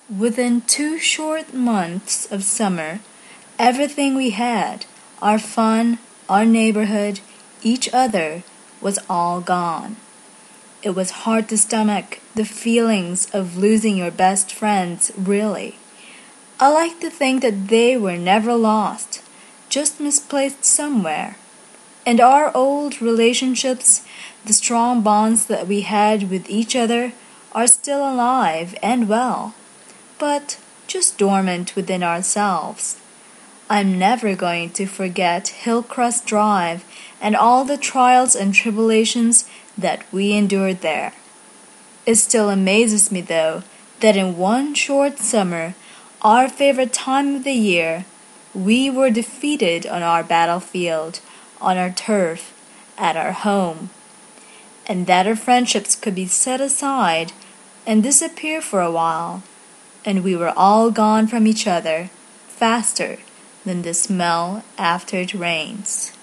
Within 2 short months of summer, everything we had, our fun, our neighborhood, each other, was all gone. It was hard to stomach the feelings of losing your best friends, really. I like to think that they were never lost, just misplaced somewhere. And our old relationships, the strong bonds that we had with each other, are still alive and well, but just dormant within ourselves. I'm never going to forget Hillcrest Drive and all the trials and tribulations that we endured there. It still amazes me, though, that in one short summer, our favorite time of the year, we were defeated on our battlefield, on our turf, at our home, and that our friendships could be set aside and disappear for a while, and we were all gone from each other faster than the smell after it rains.